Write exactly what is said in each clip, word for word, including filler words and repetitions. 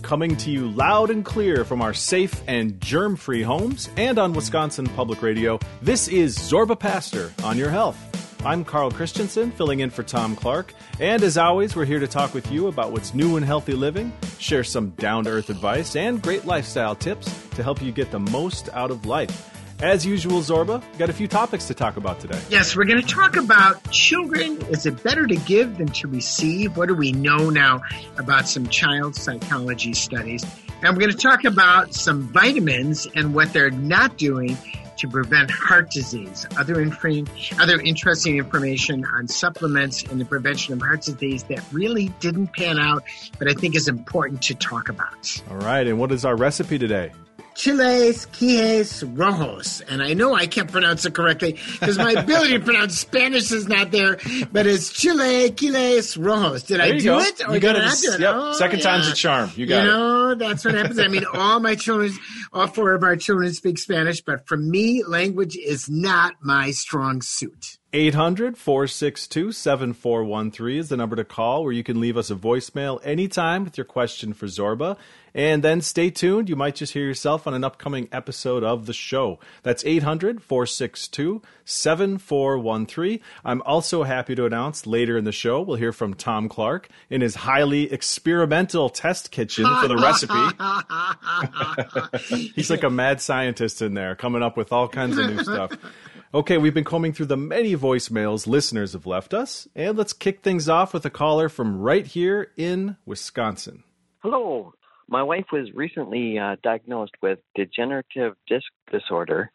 coming to you loud and clear from our safe and germ-free homes and on Wisconsin Public Radio. This is Zorba Pastor on Your Health. I'm Carl Christensen, filling in for Tom Clark, and as always, we're here to talk with you about what's new in healthy living, share some down-to-earth advice, and great lifestyle tips to help you get the most out of life. As usual, Zorba, got a few topics to talk about today. Yes, we're going to talk about children. Is it better to give than to receive? What do we know now about some child psychology studies? And we're going to talk about some vitamins and what they're not doing to prevent heart disease. Other, inf- other interesting information on supplements and the prevention of heart disease that really didn't pan out, but I think is important to talk about. All right, and what is our recipe today? Chiles Quijes Rojos. And I know I can't pronounce it correctly because my ability to pronounce Spanish is not there, but it's Chile Quiles Rojos. Did There I you do go. it? Or You got did it. I not do it? Yep. Oh, Second yeah. time's a charm. You got you it. know, that's what happens. I mean, all my children, all four of our children speak Spanish, but for me, language is not my strong suit. eight hundred, four six two, seven four one three is the number to call where you can leave us a voicemail anytime with your question for Zorba. And then stay tuned. You might just hear yourself on an upcoming episode of the show. That's eight hundred, four six two, seven four one three. I'm also happy to announce later in the show, we'll hear from Tom Clark in his highly experimental test kitchen for the recipe. He's like a mad scientist in there, coming up with all kinds of new stuff. Okay, we've been combing through the many voicemails listeners have left us, and let's kick things off with a caller from right here in Wisconsin. Hello. My wife was recently uh, diagnosed with degenerative disc disorder,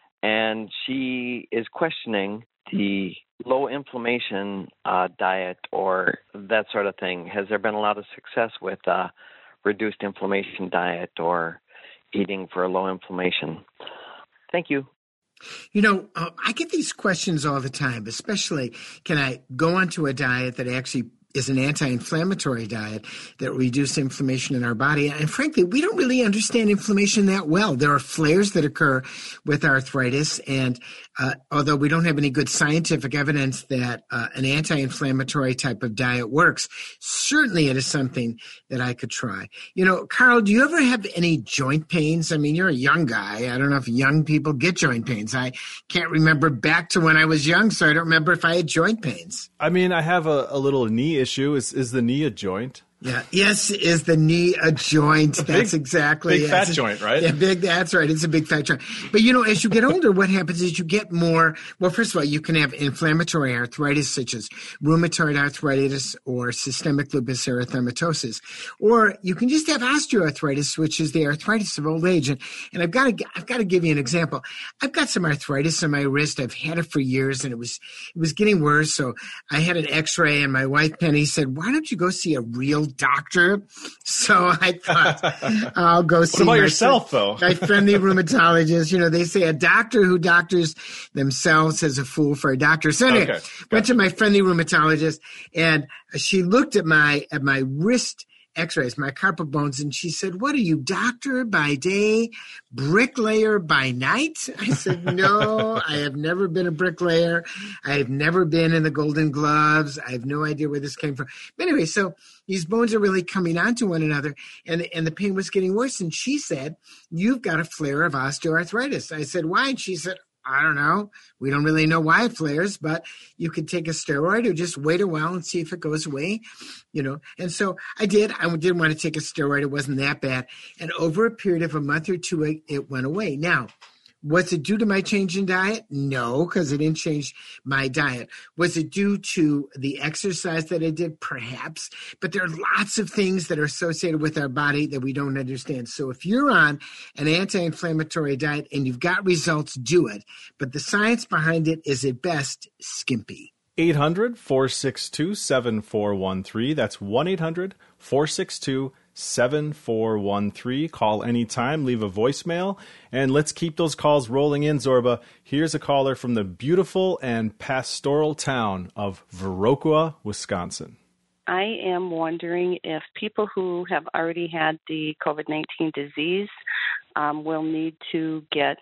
and she is questioning the low inflammation uh, diet or that sort of thing. Has there been a lot of success with uh, reduced inflammation diet or eating for low inflammation? Thank you. You know, uh, I get these questions all the time, especially can I go onto a diet that actually is an anti-inflammatory diet that reduces inflammation in our body. And frankly, we don't really understand inflammation that well. There are flares that occur with arthritis. And uh, although we don't have any good scientific evidence that uh, an anti-inflammatory type of diet works, certainly it is something that I could try. You know, Carl, do you ever have any joint pains? I mean, you're a young guy. I don't know if young people get joint pains. I can't remember back to when I was young, so I don't remember if I had joint pains. I mean, I have a, a little knee issue. Is is the knee a joint? Yeah. Yes, is the knee a joint? A that's big, exactly big it. fat It's, joint, right? Yeah, big. That's right. It's a big fat joint. But you know, as you get older, what happens is you get more. Well, first of all, you can have inflammatory arthritis, such as rheumatoid arthritis or systemic lupus erythematosus, or you can just have osteoarthritis, which is the arthritis of old age. And and I've got to I've got to give you an example. I've got some arthritis in my wrist. I've had it for years, and it was it was getting worse. So I had an X-ray, and my wife Penny said, "Why don't you go see a real doctor?" So I thought, I'll go see What about my, yourself, though? my friendly rheumatologist. You know, they say a doctor who doctors themselves is a fool for a doctor. So anyway, Okay. went to my friendly rheumatologist, and she looked at my at my wrist X-rays, my carpal bones, and she said, "What are you, doctor by day, bricklayer by night?" I said, "No, I have never been a bricklayer. I have never been in the Golden Gloves. I have no idea where this came from." But anyway, so these bones are really coming onto one another, and, and the pain was getting worse. And she said, "You've got a flare of osteoarthritis." I said, "Why?" And she said, "I don't know. We don't really know why it flares, but you could take a steroid or just wait a while and see if it goes away, you know." And so I did. I didn't want to take a steroid. It wasn't that bad. And over a period of a month or two, it, it went away. Now, was it due to my change in diet? No, because it didn't change my diet. Was it due to the exercise that I did? Perhaps. But there are lots of things that are associated with our body that we don't understand. So if you're on an anti-inflammatory diet and you've got results, do it. But the science behind it is at best skimpy. eight hundred, four six two, seven four one three. That's one eight hundred, four six two, seven four one three. Call anytime, leave a voicemail, and let's keep those calls rolling in, Zorba. Here's a caller from the beautiful and pastoral town of Viroqua, Wisconsin. I am wondering if people who have already had the COVID nineteen disease um, will need to get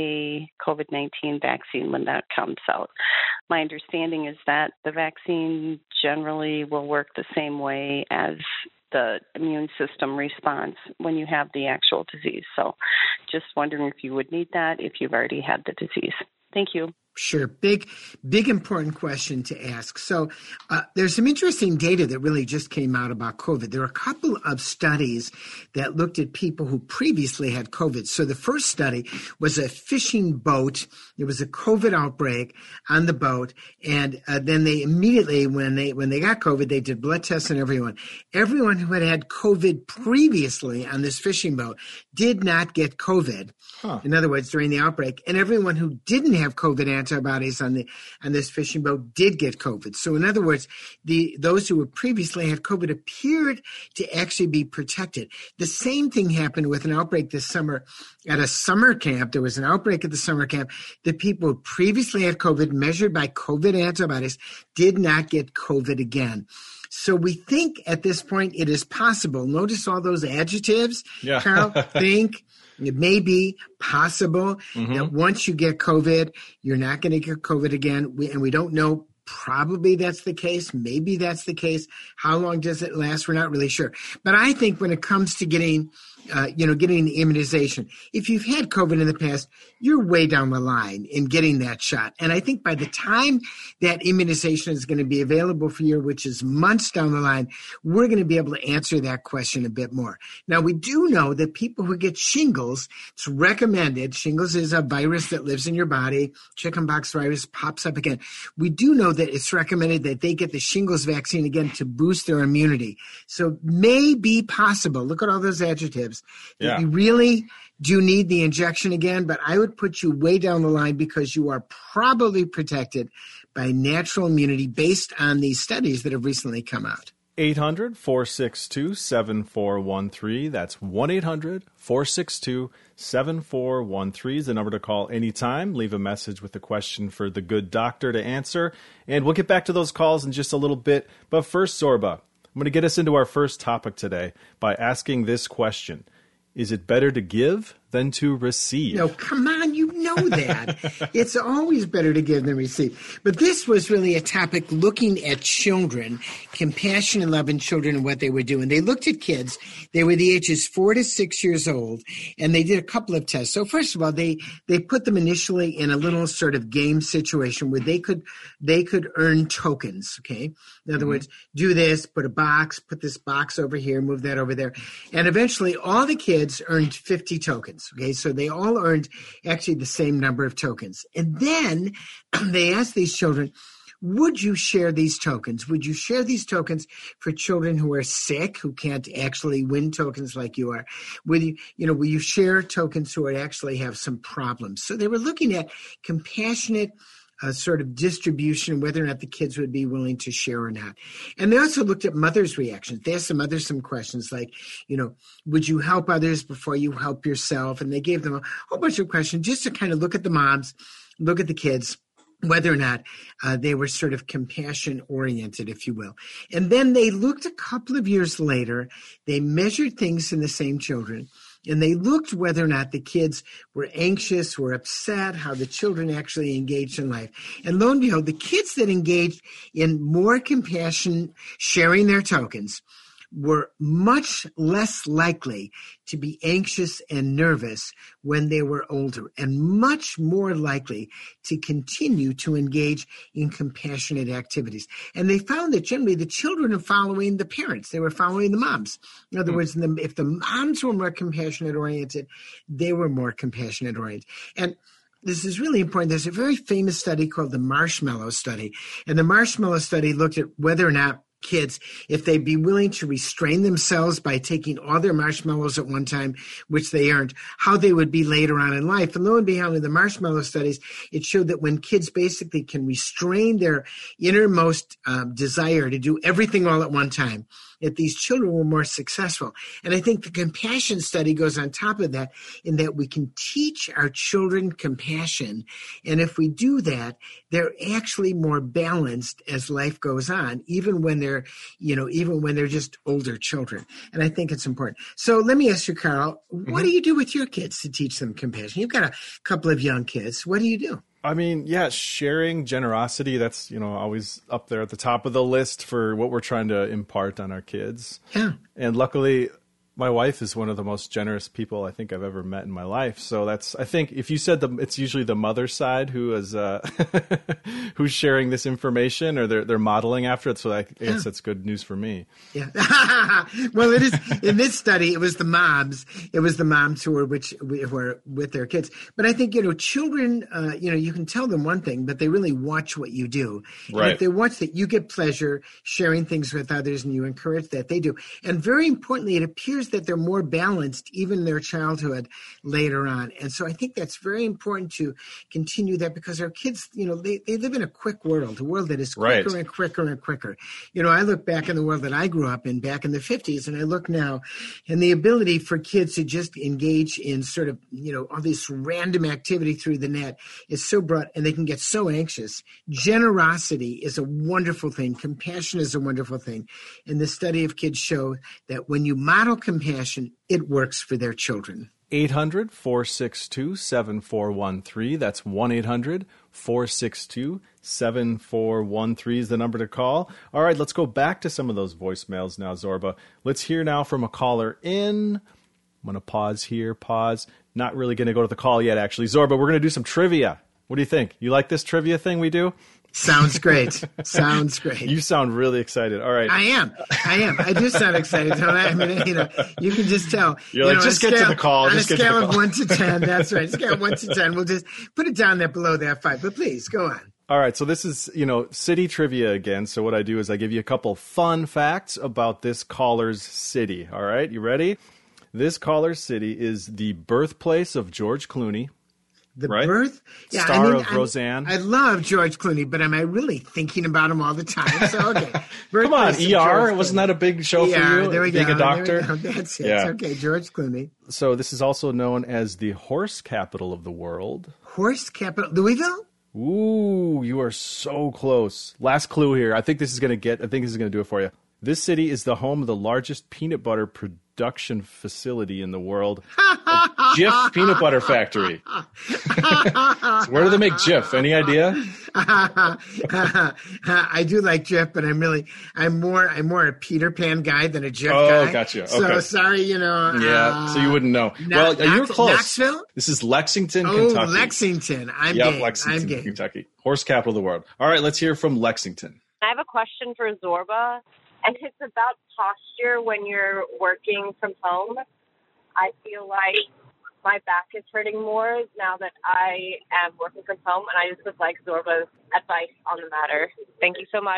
a COVID nineteen vaccine when that comes out. My understanding is that the vaccine generally will work the same way as the immune system response when you have the actual disease. So just wondering if you would need that if you've already had the disease. Thank you. Sure. Big, big important question to ask. So uh, there's some interesting data that really just came out about COVID. There are a couple of studies that looked at people who previously had COVID. So the first study was a fishing boat. There was a COVID outbreak on the boat. And uh, then they immediately, when they when they got COVID, they did blood tests on everyone. Everyone who had had COVID previously on this fishing boat did not get COVID. Huh. In other words, during the outbreak. And everyone who didn't have COVID antibodies on the on this fishing boat did get COVID. So in other words, the those who were previously had COVID appeared to actually be protected. The same thing happened with an outbreak this summer at a summer camp. There was an outbreak at the summer camp. The people who previously had COVID, measured by COVID antibodies, did not get COVID again. So we think at this point it is possible. Notice all those adjectives, yeah. Carl. Think. It may be possible mm-hmm. that once you get COVID, you're not going to get COVID again. We, and we don't know. Probably that's the case. Maybe that's the case. How long does it last? We're not really sure. But I think when it comes to getting, uh, you know, getting the immunization, if you've had COVID in the past, you're way down the line in getting that shot. And I think by the time that immunization is going to be available for you, which is months down the line, we're going to be able to answer that question a bit more. Now, we do know that people who get shingles, it's recommended. Shingles is a virus that lives in your body. Chickenpox virus pops up again. We do know that it's recommended that they get the shingles vaccine again to boost their immunity. So may be possible. Look at all those adjectives. That yeah. you really do need the injection again, but I would put you way down the line because you are probably protected by natural immunity based on these studies that have recently come out. eight hundred, four six two, seven four one three. That's one eight hundred, four six two, seven four one three is the number to call anytime. Leave a message with a question for the good doctor to answer. And we'll get back to those calls in just a little bit. But first, Zorba, I'm going to get us into our first topic today by asking this question. Is it better to give than to receive? No, come on, you know that. It's always better to give than receive. But this was really a topic looking at children, compassion and love in children and what they were doing. They looked at kids. They were the ages four to six years old, and they did a couple of tests. So first of all, they they put them initially in a little sort of game situation where they could they could earn tokens, okay? In other mm-hmm. words, do this, put a box, put this box over here, move that over there. And eventually all the kids earned fifty tokens. Okay, so they all earned actually the same number of tokens. And then they asked these children, would you share these tokens? Would you share these tokens for children who are sick, who can't actually win tokens like you are? Will you, you know, will you share tokens who are actually have some problems? So they were looking at compassionate Uh, sort of distribution, whether or not the kids would be willing to share or not. And they also looked at mothers' reactions. They asked some mothers some questions like, you know, would you help others before you help yourself? And they gave them a whole bunch of questions just to kind of look at the moms, look at the kids, whether or not uh, they were sort of compassion-oriented, if you will. And then they looked a couple of years later, they measured things in the same children, and they looked whether or not the kids were anxious, were upset, how the children actually engaged in life. And lo and behold, the kids that engaged in more compassion, sharing their tokens, were much less likely to be anxious and nervous when they were older, and much more likely to continue to engage in compassionate activities. And they found that generally the children are following the parents. They were following the moms. In other mm. words, if the moms were more compassionate oriented, they were more compassionate oriented. And this is really important. There's a very famous study called the Marshmallow Study. And the Marshmallow Study looked at whether or not kids, if they'd be willing to restrain themselves by taking all their marshmallows at one time, which they earned, how they would be later on in life. And lo and behold, in the marshmallow studies, it showed that when kids basically can restrain their innermost uh, desire to do everything all at one time, that these children were more successful. And I think the compassion study goes on top of that, in that we can teach our children compassion. And if we do that, they're actually more balanced as life goes on, even when they're, you know, even when they're just older children. And I think it's important. So let me ask you, Carl, what mm-hmm. do you do with your kids to teach them compassion? You've got a couple of young kids. What do you do? I mean, yeah, sharing, generosity, that's, you know, always up there at the top of the list for what we're trying to impart on our kids. Yeah. And luckily, my wife is one of the most generous people I think I've ever met in my life. So that's, I think if you said the, it's usually the mother side who is, uh, who's sharing this information or they're, they're modeling after it. So I guess yeah. that's good news for me. Yeah. Well, it is in this study, it was the moms, it was the moms who were, which who were with their kids. But I think, you know, children, uh, you know, you can tell them one thing, but they really watch what you do. Right. And if they watch that, you get pleasure sharing things with others and you encourage that, they do. And very importantly, it appears that they're more balanced even in their childhood later on. And so I think that's very important to continue that because our kids, you know, they, they live in a quick world, a world that is quicker right. and quicker and quicker. You know, I look back in the world that I grew up in back in the fifties and I look now and the ability for kids to just engage in sort of, you know, all this random activity through the net is so broad and they can get so anxious. Generosity is a wonderful thing. Compassion is a wonderful thing. And the study of kids show that when you model compassion, it works for their children. eight hundred, four six two, seven four one three. That's one eight hundred, four six two, seven four one three is the number to call. All right, let's go back to some of those voicemails now, Zorba. Let's hear now from a caller in. I'm going to pause here, pause. Not really going to go to the call yet, actually. Zorba, we're going to do some trivia. What do you think? You like this trivia thing we do? Sounds great. Sounds great. You sound really excited. All right. I am. I am. I do sound excited, don't I? I mean, you know, you can just tell. You're you like, know, just get scale, to the call. On Just a get scale to the of call. one to ten, that's right. Scale of one to ten. We'll just put it down there below that five. But please, go on. All right, so this is, you know, city trivia again. So what I do is I give you a couple fun facts about this caller's city. All right, you ready? This caller's city is the birthplace of George Clooney. The right? birth? Yeah, Star I mean, of I'm, Roseanne. I love George Clooney, but am I really thinking about him all the time? So, okay. Come on, E R? Wasn't that a big show E R, for you? there we Being go. a doctor? There we go. That's it. Yeah. Okay, George Clooney. So this is also known as the horse capital of the world. Horse capital? Louisville? Ooh, you are so close. Last clue here. I think this is going to get, I think this is going to do it for you. This city is the home of the largest peanut butter production facility in the world. Jif Peanut Butter Factory. So where do they make Jif? Any idea? I do like Jif, but I'm really, I'm more, I'm more a Peter Pan guy than a Jif oh, guy. Oh, gotcha. Okay. So sorry, you know. Yeah, uh, so you wouldn't know. No, well, you're close. Knoxville? This is Lexington, oh, Kentucky. Lexington. I'm yep, game. Lexington, I'm game. Kentucky. Horse capital of the world. All right, let's hear from Lexington. I have a question for Zorba, and it's about posture when you're working from home. I feel like my back is hurting more now that I am working from home, and I just would like Zorba's advice on the matter. Thank you so much.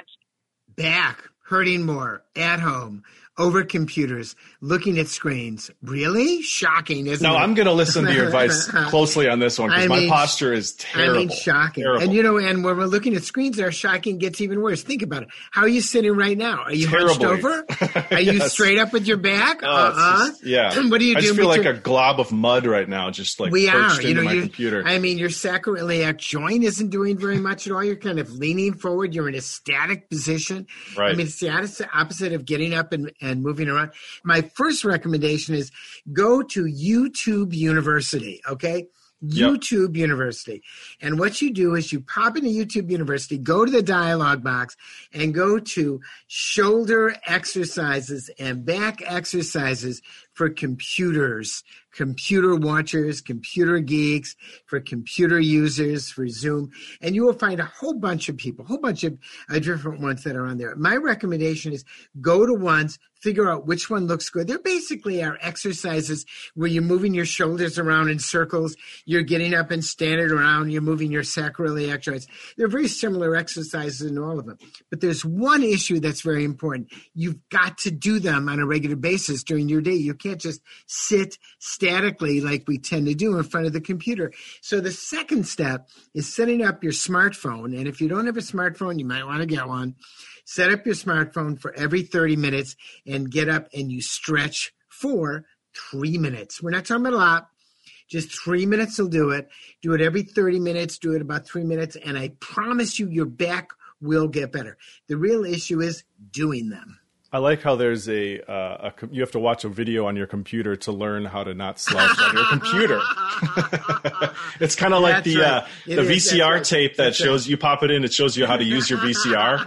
Back hurting more at home, over computers, looking at screens. Really? Shocking, isn't no, it? No, I'm going to listen to your advice closely on this one because my posture is terrible. I mean, shocking. Terrible. And, you know, and when we're looking at screens, our shocking gets even worse. Think about it. How are you sitting right now? Are you Terribly. hunched over? Are you Yes. straight up with your back? Oh, uh-uh. just, yeah. What do you I do? just feel like your... a glob of mud right now, just like we perched are. You into know, my computer. I mean, your sacroiliac joint isn't doing very much at all. You're kind of leaning forward. You're in a static position. Right. I mean, it's the opposite of getting up and, and moving around. My first recommendation is go to YouTube University, okay? YouTube yep. University. And what you do is you pop into YouTube University, go to the dialog box, and go to shoulder exercises and back exercises for computers, computer watchers, computer geeks, for computer users, for Zoom. And you will find a whole bunch of people, a whole bunch of uh, different ones that are on there. My recommendation is go to ones, figure out which one looks good. They're basically our exercises where you're moving your shoulders around in circles, you're getting up and standing around, you're moving your sacroiliac joints. They're very similar exercises in all of them. But there's one issue that's very important. You've got to do them on a regular basis during your day. You can't just sit statically like we tend to do in front of the computer. So the second step is setting up your smartphone. And if you don't have a smartphone, you might want to get one. Set up your smartphone for every thirty minutes and get up and you stretch for three minutes. We're not talking about a lot. Just three minutes will do it. Do it every thirty minutes. Do it about three minutes. And I promise you your back will get better. The real issue is doing them. I I like how there's a, uh, a you have to watch a video on your computer to learn how to not slouch on your computer. It's kind of like That's the right. uh, It the is, V C R that's tape right. that That's shows you pop it in. It shows you how to use your V C R.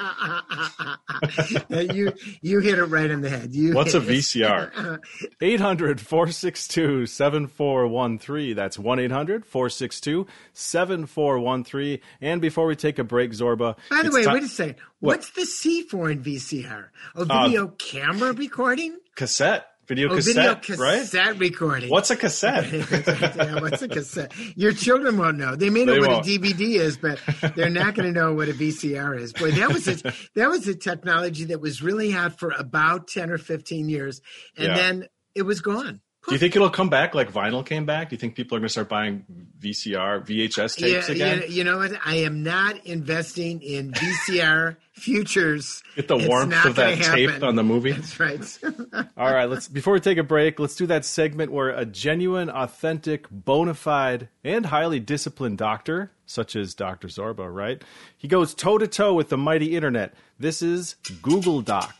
you you hit it right in the head. You What's hit a V C R? eight hundred, four six two, seven four one three. That's one eight hundred, four six two, seven four one three. And before we take a break, Zorba. By the it's way, ti- wait a second. What? What's the C for in V C R? A video uh, camera recording? Cassette. Video oh, cassette, video right? cassette recording. What's a cassette? Yeah, what's a cassette? Your children won't know. They may know They what won't. a D V D is, but they're not going to know what a V C R is. Boy, that was a, that was a technology that was really hot for about ten or fifteen years, and Yeah. then it was gone. Do you think it'll come back like vinyl came back? Do you think people are going to start buying V C R, V H S tapes yeah, again? You, you know what? I am not investing in V C R futures. Get the It's warmth not of that gonna tape happen. on the movie. That's right. All right, let's before we take a break, let's do that segment where a genuine, authentic, bona fide, and highly disciplined doctor, such as Doctor Zorba, right? He goes toe to toe with the mighty internet. This is Google Doc.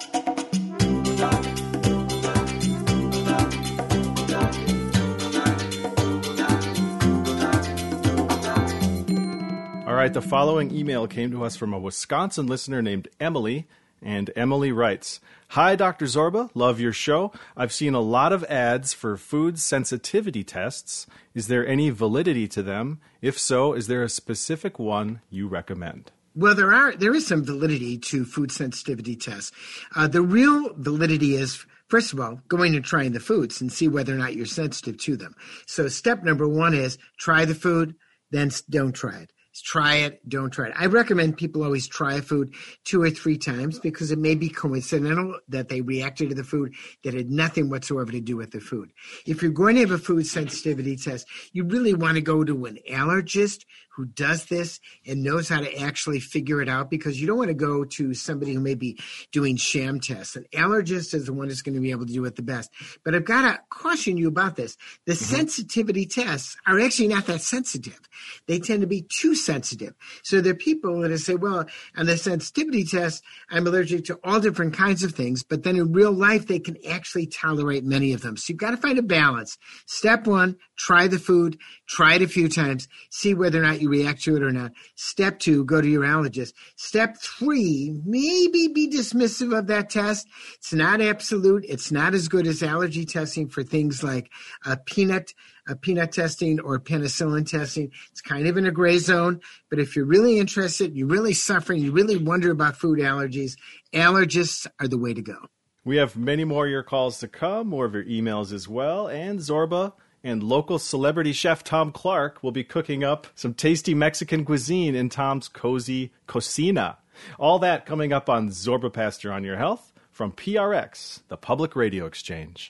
All right, the following email came to us from a Wisconsin listener named Emily, and Emily writes, Hi, Doctor Zorba. Love your show. I've seen a lot of ads for food sensitivity tests. Is there any validity to them? If so, is there a specific one you recommend? Well, there are there is some validity to food sensitivity tests. Uh, the real validity is, first of all, going and trying the foods and see whether or not you're sensitive to them. So step number one is try the food, then don't try it. Try it, don't try it. I recommend people always try a food two or three times because it may be coincidental that they reacted to the food that had nothing whatsoever to do with the food. If you're going to have a food sensitivity test, you really want to go to an allergist who does this and knows how to actually figure it out, because you don't want to go to somebody who may be doing sham tests. An allergist is the one that's going to be able to do it the best. But I've got to caution you about this. The mm-hmm. sensitivity tests are actually not that sensitive. They tend to be too sensitive. So there are people that say, well, on the sensitivity test, I'm allergic to all different kinds of things, but then in real life, they can actually tolerate many of them. So you've got to find a balance. Step one, try the food, try it a few times, see whether or not you react to it or not. Step two, go to your allergist. Step three, maybe be dismissive of that test. It's not absolute. It's not as good as allergy testing for things like uh, peanut uh, peanut testing or penicillin testing. It's kind of in a gray zone. But if you're really interested, you're really suffering, you really wonder about food allergies, allergists are the way to go. We have many more of your calls to come, more of your emails as well, and Zorba and local celebrity chef Tom Clark will be cooking up some tasty Mexican cuisine in Tom's Cozy Cocina. All that coming up on Zorba Pastor on Your Health from P R X, the Public Radio Exchange.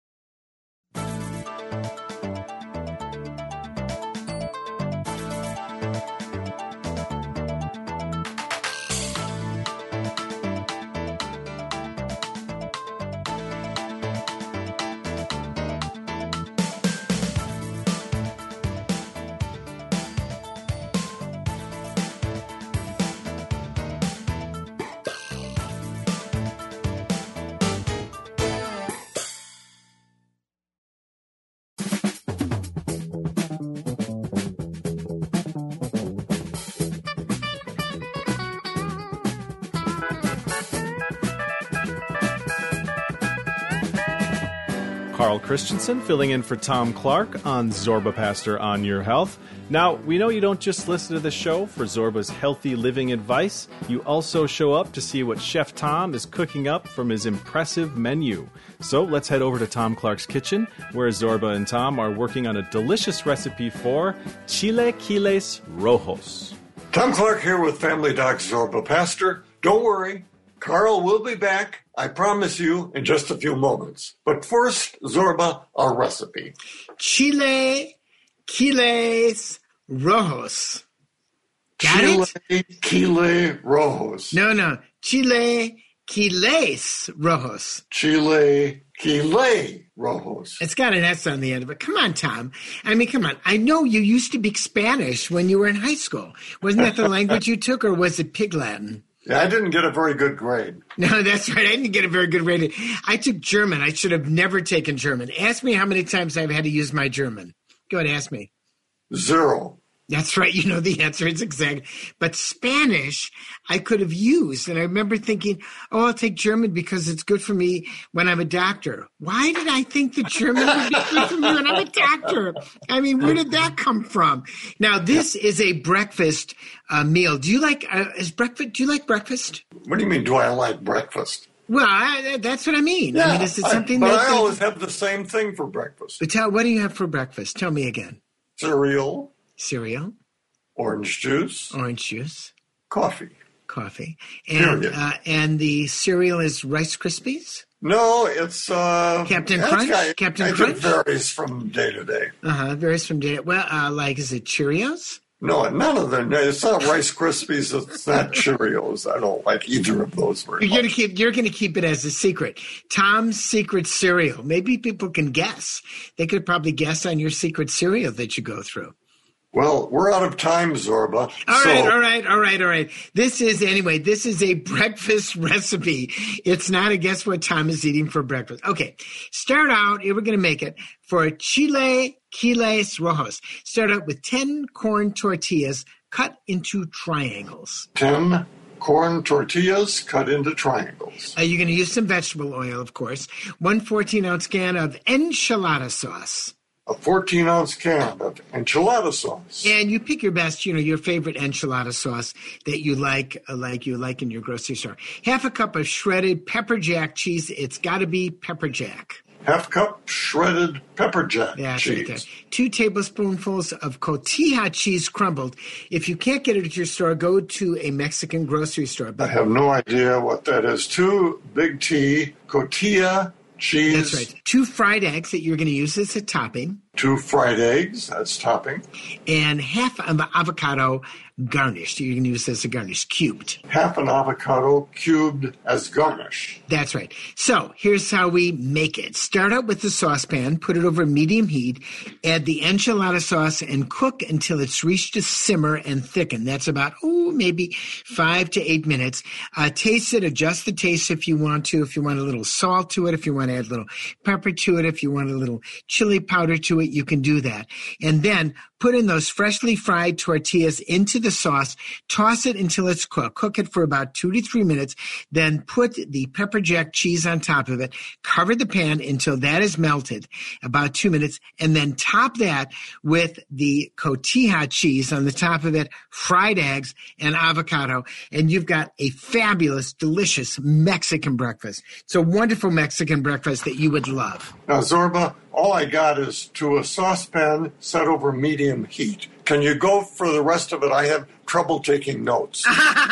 Carl Christensen filling in for Tom Clark on Zorba Pastor on Your Health. Now, we know you don't just listen to the show for Zorba's healthy living advice. You also show up to see what Chef Tom is cooking up from his impressive menu. So let's head over to Tom Clark's kitchen, where Zorba and Tom are working on a delicious recipe for chilaquiles rojos. Tom Clark here with Family Doc Zorba Pastor. Don't worry, Carl will be back, I promise you, in just a few moments. But first, Zorba, our recipe. Chile quiles rojos. Got Chile it? Chile rojos. No, no. Chile quiles rojos. Chile Chile rojos. It's got an S on the end of it. Come on, Tom. I mean, come on. I know you used to speak Spanish when you were in high school. Wasn't that the language you took, or was it Pig Latin? Yeah, I didn't get a very good grade. No, that's right. I didn't get a very good rating. I took German. I should have never taken German. Ask me how many times I've had to use my German. Go ahead, ask me. Zero. That's right. You know the answer. It's exact. But Spanish, I could have used. And I remember thinking, oh, I'll take German because it's good for me when I'm a doctor. Why did I think that German would be good for me when I'm a doctor? I mean, where did that come from? Now, this is a breakfast uh, meal. Do you like, uh, is breakfast, do you like breakfast? What do you mean, do I like breakfast? Well, I, that's what I mean. Yeah, I mean, is it something I, but that... I always have the same thing for breakfast. But tell, what do you have for breakfast? Tell me again. Cereal. Cereal. Orange juice. Orange juice. Coffee. Coffee. And Period. uh, and the cereal is Rice Krispies? No, it's... Uh, Captain that's Crunch? Kind of, Captain it Crunch? varies from day to day. Uh-huh. Varies from day. Well, uh, like, is it Cheerios? No, none of them. It's not Rice Krispies. It's not Cheerios. I don't like either of those very You're much. gonna keep. You're gonna keep it as a secret. Tom's secret cereal. Maybe people can guess. They could probably guess on your secret cereal that you go through. Well, we're out of time, Zorba. All so, right, all right, all right, all right. This is, anyway, this is a breakfast recipe. It's not a guess what Tom is eating for breakfast. Okay, start out, here we're going to make it for chile quiles rojos. Start out with ten corn tortillas cut into triangles. ten corn tortillas cut into triangles. Uh, you're going to use some vegetable oil, of course. One fourteen-ounce can of enchilada sauce. A fourteen-ounce can of enchilada sauce. And you pick your best, you know, your favorite enchilada sauce that you like, uh, like you like in your grocery store. Half a cup of shredded pepper jack cheese. It's got to be pepper jack. Half cup shredded pepper jack That's cheese. right there. Two tablespoonfuls of cotija cheese crumbled. If you can't get it at your store, go to a Mexican grocery store. I But have no idea what that is. Two big T cotija cheese. that's right. Two fried eggs that you're going to use as a topping. Two fried eggs. That's topping. And half of avocado garnished. You're going to use this as a garnish, cubed. Half an avocado cubed as garnish. That's right. So here's how we make it. Start out with the saucepan, put it over medium heat, add the enchilada sauce, and cook until it's reached a simmer and thicken. That's about, oh, maybe five to eight minutes. Uh, taste it, adjust the taste if you want to, if you want a little salt to it, if you want to add a little pepper to it, if you want a little chili powder to it, you can do that. And then put in those freshly fried tortillas into the sauce, toss it until it's cooked. Cook it for about two to three minutes. Then put the pepper jack cheese on top of it. Cover the pan until that is melted, about two minutes. And then top that with the cotija cheese on the top of it, fried eggs, and avocado. And you've got a fabulous, delicious Mexican breakfast. It's a wonderful Mexican breakfast that you would love. Now, Zorba, all I got is to a saucepan set over medium heat. Can you go for the rest of it? I have trouble taking notes.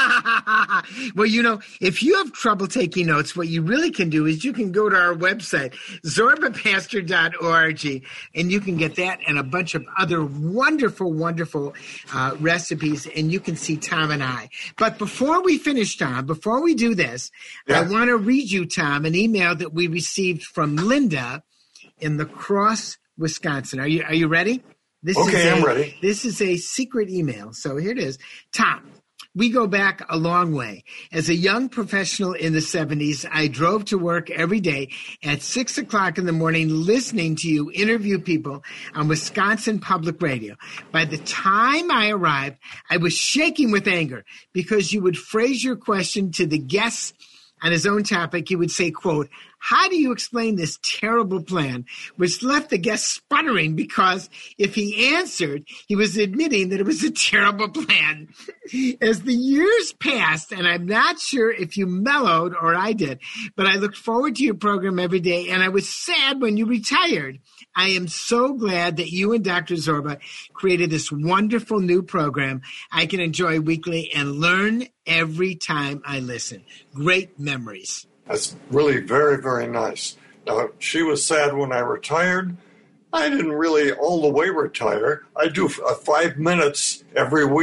Well, you know, if you have trouble taking notes, what you really can do is you can go to our website, zorba pastor dot org, and you can get that and a bunch of other wonderful, wonderful uh, recipes, and you can see Tom and I. But before we finish, Tom, before we do this, Yeah. I want to read you, Tom, an email that we received from Linda in La Crosse, Wisconsin. Are you, are you ready? This Okay, is a, I'm ready. This is a secret email. So here it is. Tom, we go back a long way. As a young professional in the seventies, I drove to work every day at six o'clock in the morning listening to you interview people on Wisconsin Public Radio. By the time I arrived, I was shaking with anger because you would phrase your question to the guests on his own topic. You would say, quote, "How do you explain this terrible plan?" Which left the guest sputtering because if he answered, he was admitting that it was a terrible plan. As the years passed, and I'm not sure if you mellowed or I did, but I looked forward to your program every day, and I was sad when you retired. I am so glad that you and Doctor Zorba created this wonderful new program I can enjoy weekly and learn every time I listen. Great memories. That's really very, very nice. Now, she was sad when I retired. I didn't really all the way retire. I do uh, five minutes every week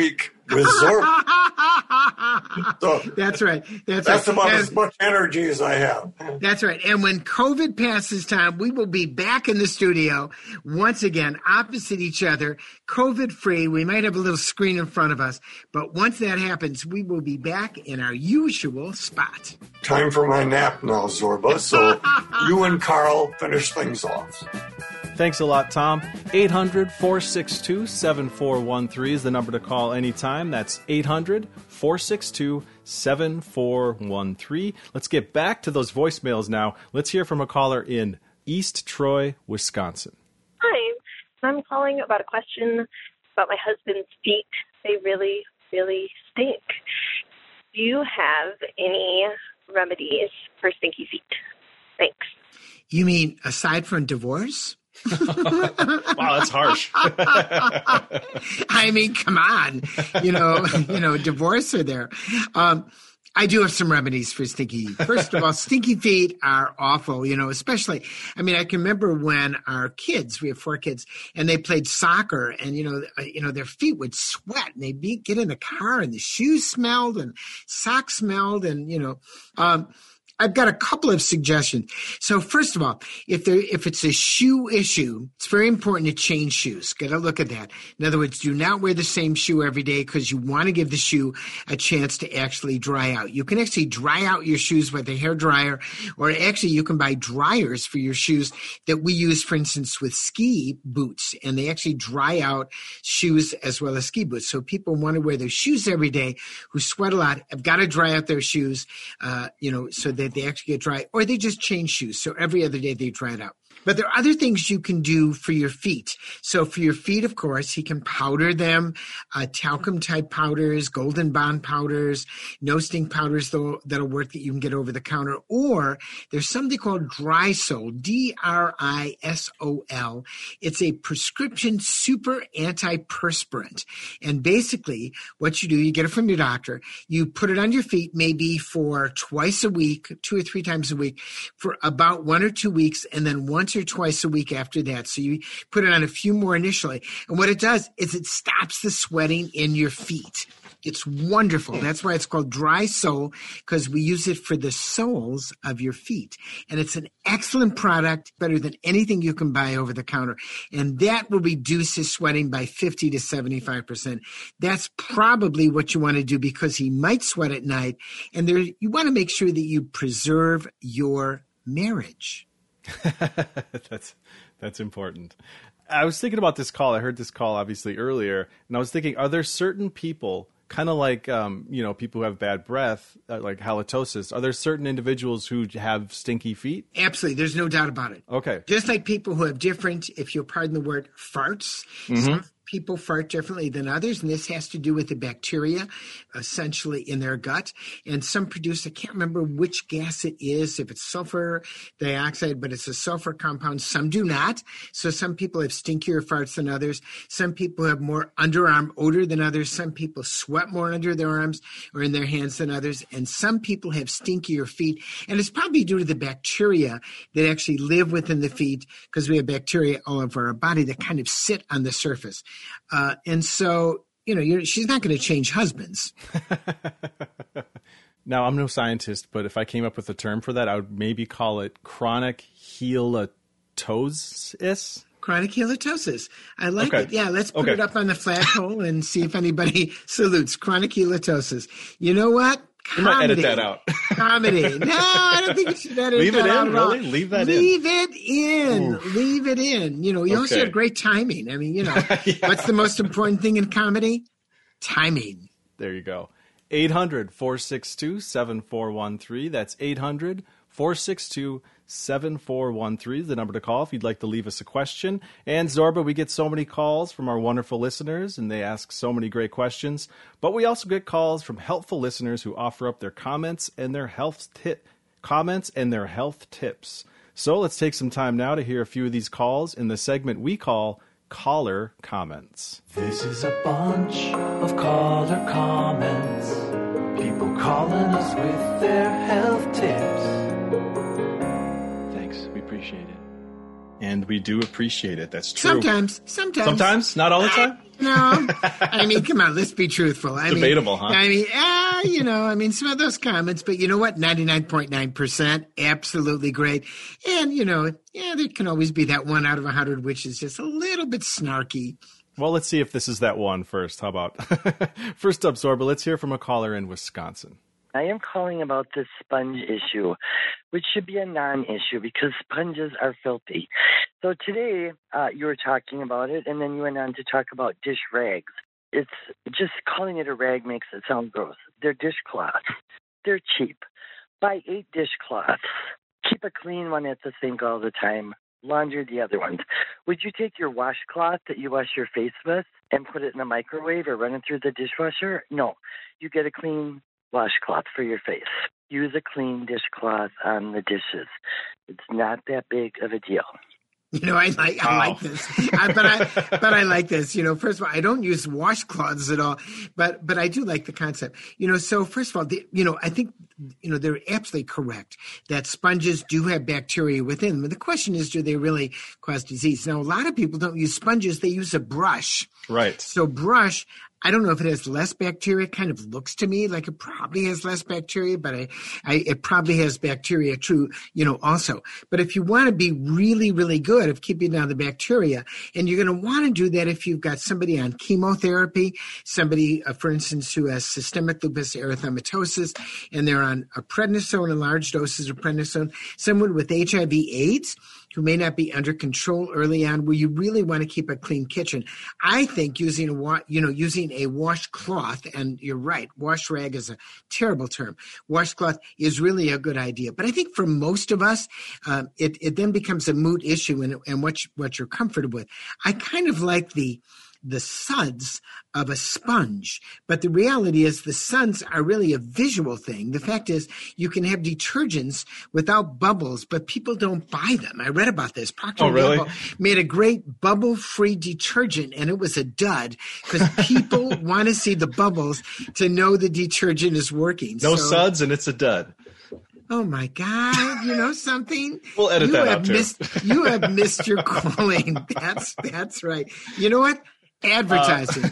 with Zorba. So that's right. That's, that's right. about and, as much energy as I have. That's right. And when COVID passes, Tom, we will be back in the studio once again, opposite each other, COVID-free. We might have a little screen in front of us, but once that happens, we will be back in our usual spot. Time for my nap now, Zorba. So you and Carl finish things off. Thanks a lot, Tom. eight hundred, four six two, seven four one three is the number to call anytime. That's eight hundred, four six two, seven four one three. Let's get back to those voicemails now. Let's hear from a caller in East Troy, Wisconsin. Hi. I'm calling about a question about my husband's feet. They really, really stink. Do you have any remedies for stinky feet? Thanks. You mean aside from divorce? Wow, that's harsh. I mean, come on, you know, you know, divorce are there. Um, I do have some remedies for stinky feet. First of all, stinky feet are awful, you know, especially, I mean, I can remember when our kids, we have four kids, and they played soccer and, you know, uh, you know, their feet would sweat and they'd be, get in the car and the shoes smelled and socks smelled and, you know, um, I've got a couple of suggestions. So first of all, if there, if it's a shoe issue, it's very important to change shoes. Got to look at that. In other words, do not wear the same shoe every day because you want to give the shoe a chance to actually dry out. You can actually dry out your shoes with a hair dryer, or actually you can buy dryers for your shoes that we use, for instance, with ski boots, and they actually dry out shoes as well as ski boots. So people want to wear their shoes every day who sweat a lot have got to dry out their shoes, uh, you know, so that they actually get dry, or they just change shoes. So every other day they dry it out. But there are other things you can do for your feet. So for your feet, of course, he can powder them, uh, talcum type powders, Golden Bond powders, no stink powders that'll, that'll work that you can get over the counter. Or there's something called Drisol, D R I S O L. It's a prescription super antiperspirant. And basically what you do, you get it from your doctor, you put it on your feet maybe for twice a week, two or three times a week for about one or two weeks, and then once or twice a week after that. So you put it on a few more initially. And what it does is it stops the sweating in your feet. It's wonderful. That's why it's called Drisol, because we use it for the soles of your feet. And it's an excellent product, better than anything you can buy over the counter. And that will reduce his sweating by fifty to seventy-five percent. That's probably what you want to do because he might sweat at night. And there, you want to make sure that you preserve your marriage. that's that's important. I was thinking about this call. I heard this call obviously earlier, and I was thinking, are there certain people, kind of like um, you know, people who have bad breath, uh, like halitosis? Are there certain individuals who have stinky feet? Absolutely, there's no doubt about it. Okay, just like people who have different, if you'll pardon the word, farts. Mm-hmm. Some people fart differently than others, and this has to do with the bacteria essentially in their gut. And some produce, I can't remember which gas it is, if it's sulfur dioxide, but it's a sulfur compound. Some do not. So some people have stinkier farts than others. Some people have more underarm odor than others. Some people sweat more under their arms or in their hands than others. And some people have stinkier feet. And it's probably due to the bacteria that actually live within the feet, because we have bacteria all over our body that kind of sit on the surface. Uh, and so, you know, you're, she's not going to change husbands. Now, I'm no scientist, but if I came up with a term for that, I would maybe call it chronic halitosis. Chronic halitosis. I like okay. it. Yeah, let's put okay. it up on the flagpole and see if anybody salutes. Chronic halitosis. You know what? You might edit that out. Comedy. No, I don't think you should edit Leave that it out. in, really? Leave that Leave in. Leave it in. Oof. Leave it in. You know, you okay. also have great timing. I mean, you know, yeah. What's the most important thing in comedy? Timing. There you go. eight hundred, four six two, seven four one three. That's eight hundred, four six two, seven four one three is the number to call if you'd like to leave us a question. And Zorba, we get so many calls from our wonderful listeners, and they ask so many great questions. But we also get calls from helpful listeners who offer up their comments and their health tip comments and their health tips. So let's take some time now to hear a few of these calls in the segment we call Caller Comments. This is a bunch of caller comments. People calling us with their health tips. Appreciate it. And we do appreciate it. That's true. Sometimes. Sometimes. Sometimes? Not all the time? No, I mean, come on, let's be truthful. I Debatable, mean, huh? I mean, ah, you know, I mean, some of those comments, but you know what? ninety-nine point nine percent, absolutely great. And, you know, yeah, there can always be that one out of a hundred, which is just a little bit snarky. Well, let's see if this is that one first. How about? First up, Zorba, let's hear from a caller in Wisconsin. I am calling about the sponge issue, which should be a non-issue because sponges are filthy. So today uh, you were talking about it, and then you went on to talk about dish rags. It's just calling it a rag makes it sound gross. They're dishcloths. They're cheap. Buy eight dishcloths. Keep a clean one at the sink all the time. Launder the other ones. Would you take your washcloth that you wash your face with and put it in the microwave or run it through the dishwasher? No. You get a clean washcloth for your face. Use a clean dishcloth on the dishes. It's not that big of a deal. You know, I like I Wow. like this, I, but I but I like this. You know, first of all, I don't use washcloths at all, but but I do like the concept. You know, so first of all, the, you know, I think you know they're absolutely correct that sponges do have bacteria within them. The question is, do they really cause disease? Now, a lot of people don't use sponges; they use a brush. Right. So brush. I don't know if it has less bacteria. It kind of looks to me like it probably has less bacteria, but I, I, it probably has bacteria too, you know, also. But if you want to be really, really good at keeping down the bacteria, and you're going to want to do that if you've got somebody on chemotherapy, somebody, uh, for instance, who has systemic lupus erythematosus, and they're on a prednisone and large doses of prednisone, someone with H I V AIDS, who may not be under control early on, where you really want to keep a clean kitchen. I think using a wa- you know using a washcloth, and you're right, wash rag is a terrible term. Washcloth is really a good idea. But I think for most of us, um, it it then becomes a moot issue and and what you, what you're comfortable with. I kind of like the the suds of a sponge. But the reality is the suds are really a visual thing. The fact is you can have detergents without bubbles, but people don't buy them. I read about this. Procter Oh, really? and Gamble made a great bubble-free detergent, and it was a dud because people want to see the bubbles to know the detergent is working. No So- suds, and it's a dud. Oh my God! You know something? We'll edit you that have out, too. missed, You have missed your calling. That's that's right. You know what? Advertising.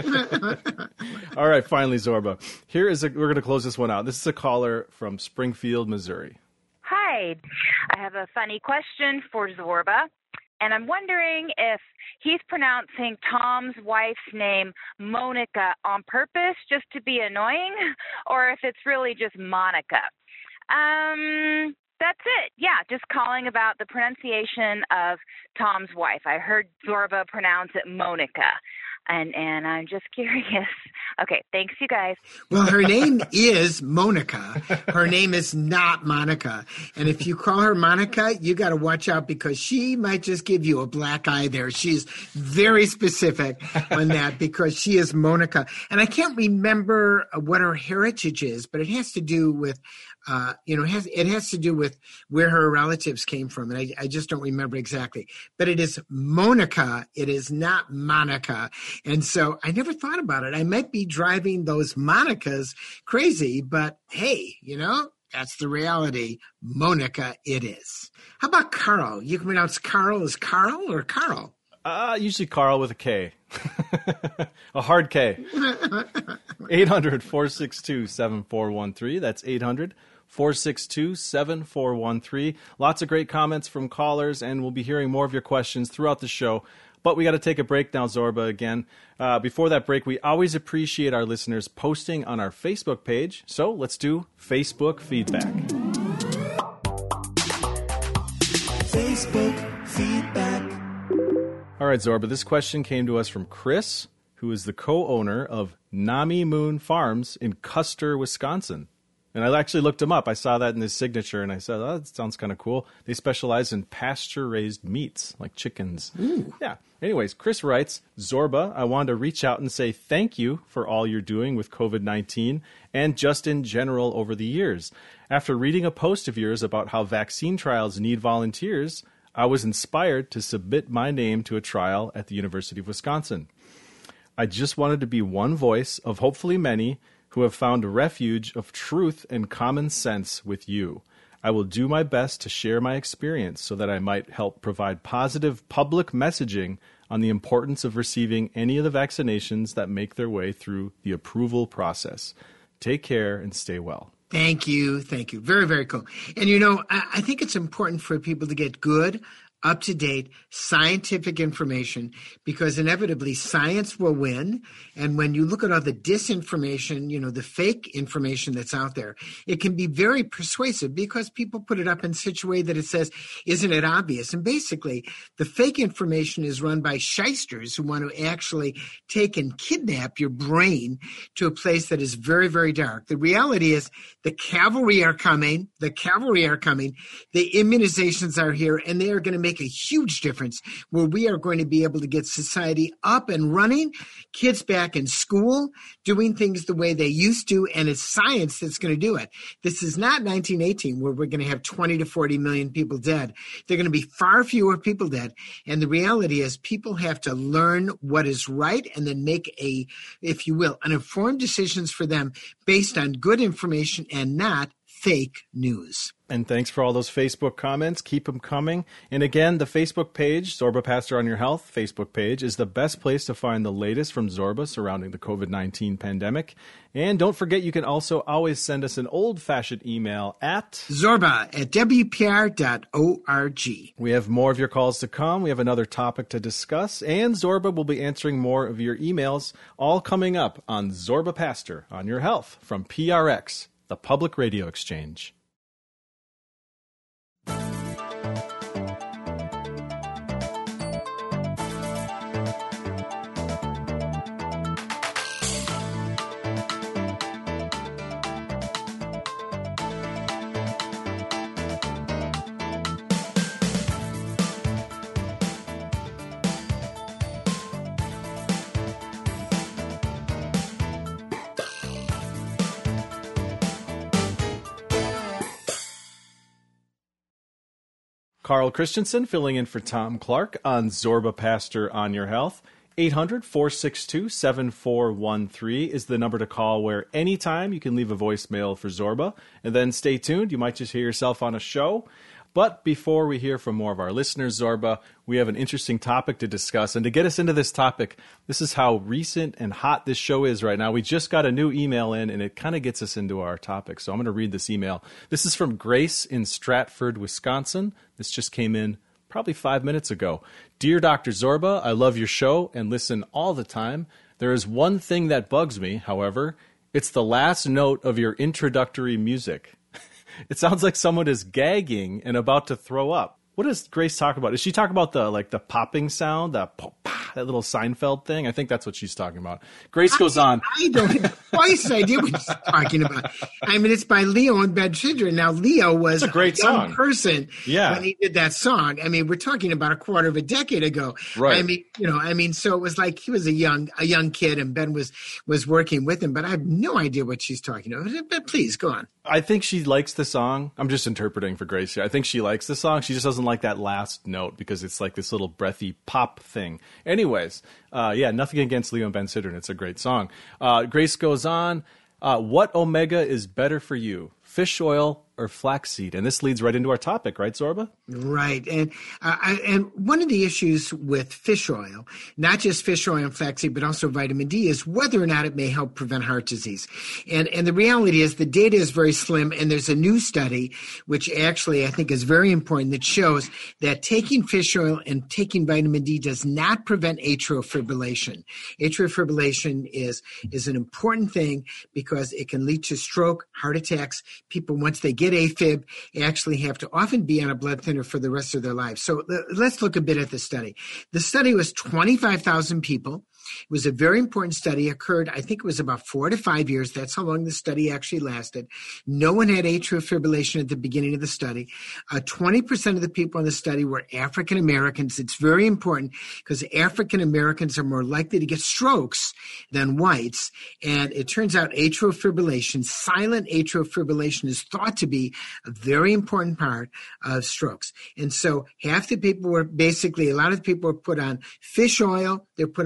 All right, finally, Zorba. Here is a, we're going to close this one out. This is a caller from Springfield, Missouri. Hi, I have a funny question for Zorba, and I'm wondering if he's pronouncing Tom's wife's name Monica on purpose just to be annoying, or if it's really just Monica. Um, that's it. Yeah, just calling about the pronunciation of Tom's wife. I heard Zorba pronounce it Monica, and and I'm just curious. Okay, thanks, you guys. Well, her name is Monica. Her name is not Monica. And if you call her Monica, you got to watch out because she might just give you a black eye there. She's very specific on that because she is Monica. And I can't remember what her heritage is, but it has to do with, uh, you know, it has, it has to do with where her relatives came from. And I, I just don't remember exactly. But it is Monica. It is not Monica. And so I never thought about it. I might be driving those Monicas crazy, but hey, you know, that's the reality. Monica it is. How about Carl? You can pronounce Carl as Carl or Carl? Uh, usually Carl with a K. A hard K. eight hundred, four six two, seven four one three. That's eight hundred, four six two, seven four one three. Lots of great comments from callers, and we'll be hearing more of your questions throughout the show. But we got to take a break now, Zorba, again. Uh, before that break, we always appreciate our listeners posting on our Facebook page. So let's do Facebook feedback. Facebook feedback. All right, Zorba, this question came to us from Chris, who is the co-owner of Nami Moon Farms in Custer, Wisconsin. And I actually looked him up. I saw that in his signature, and I said, oh, that sounds kind of cool. They specialize in pasture-raised meats, like chickens. Ooh. Yeah. Anyways, Chris writes, Zorba, I wanted to reach out and say thank you for all you're doing with covid nineteen and just in general over the years. After reading a post of yours about how vaccine trials need volunteers, I was inspired to submit my name to a trial at the University of Wisconsin. I just wanted to be one voice of hopefully many who have found a refuge of truth and common sense with you. I will do my best to share my experience so that I might help provide positive public messaging on the importance of receiving any of the vaccinations that make their way through the approval process. Take care and stay well. Thank you. Thank you. Very, very cool. And, you know, I, I think it's important for people to get good, up-to-date scientific information, because inevitably science will win. And when you look at all the disinformation, you know, the fake information that's out there, it can be very persuasive because people put it up in such a way that it says, isn't it obvious? And basically, the fake information is run by shysters who want to actually take and kidnap your brain to a place that is very, very dark. The reality is the cavalry are coming. The cavalry are coming. The immunizations are here, and they are going to make a huge difference where we are going to be able to get society up and running, kids back in school, doing things the way they used to, and it's science that's going to do it. This is not nineteen eighteen where we're going to have twenty to forty million people dead. They're going to be far fewer people dead. And the reality is people have to learn what is right and then make a, if you will, an informed decisions for them based on good information and not fake news. And thanks for all those Facebook comments. Keep them coming. And again, the Facebook page, Zorba Pastor on Your Health Facebook page, is the best place to find the latest from Zorba surrounding the covid nineteen pandemic. And don't forget, you can also always send us an old-fashioned email at Zorba at W P R dot org. We have more of your calls to come. We have another topic to discuss. And Zorba will be answering more of your emails, all coming up on Zorba Pastor on Your Health from P R X, the Public Radio Exchange. Carl Christensen filling in for Tom Clark on Zorba Pastor on Your Health. eight hundred, four six two, seven four one three is the number to call, where anytime you can leave a voicemail for Zorba. And then stay tuned. You might just hear yourself on a show. But before we hear from more of our listeners, Zorba, we have an interesting topic to discuss. And to get us into this topic, this is how recent and hot this show is right now. We just got a new email in, and it kind of gets us into our topic. So I'm going to read this email. This is from Grace in Stratford, Wisconsin. This just came in probably five minutes ago. Dear Doctor Zorba, I love your show and listen all the time. There is one thing that bugs me, however. It's the last note of your introductory music. It sounds like someone is gagging and about to throw up. What does Grace talk about? Is she talking about the like the popping sound, that pop, pop, that little Seinfeld thing? I think that's what she's talking about. Grace goes I, on. I don't have twice idea what she's talking about. I mean, it's by Leo and Ben Schindler. Now, Leo was a great a young song. person yeah. when he did that song. I mean, we're talking about a quarter of a decade ago. Right. I mean, you know, I mean, so it was like he was a young a young kid, and Ben was was working with him. But I have no idea what she's talking about. But please go on. I think she likes the song. I'm just interpreting for Grace here. I think she likes the song. She just doesn't like that last note because it's like this little breathy pop thing. Anyways, uh, yeah, nothing against Leo and Ben Sidran. It's a great song. Uh, Grace goes on. Uh, what omega is better for you, fish oil or flaxseed? And this leads right into our topic, right, Zorba? Right. And uh, I, and one of the issues with fish oil, not just fish oil and flaxseed, but also vitamin D, is whether or not it may help prevent heart disease. And and the reality is the data is very slim, and there's a new study, which actually I think is very important, that shows that taking fish oil and taking vitamin D does not prevent atrial fibrillation. Atrial fibrillation is, is an important thing because it can lead to stroke, heart attacks. People, once they get AFib, actually have to often be on a blood thinner for the rest of their lives. So let's look a bit at the study. The study was twenty-five thousand people. It was a very important study. Occurred, I think it was about four to five years. That's how long the study actually lasted. No one had atrial fibrillation at the beginning of the study. Uh, twenty percent of the people in the study were African Americans. It's very important because African Americans are more likely to get strokes than whites. And it turns out atrial fibrillation, silent atrial fibrillation, is thought to be a very important part of strokes. And so half the people were basically, a lot of the people were put on fish oil. They're put on vitamin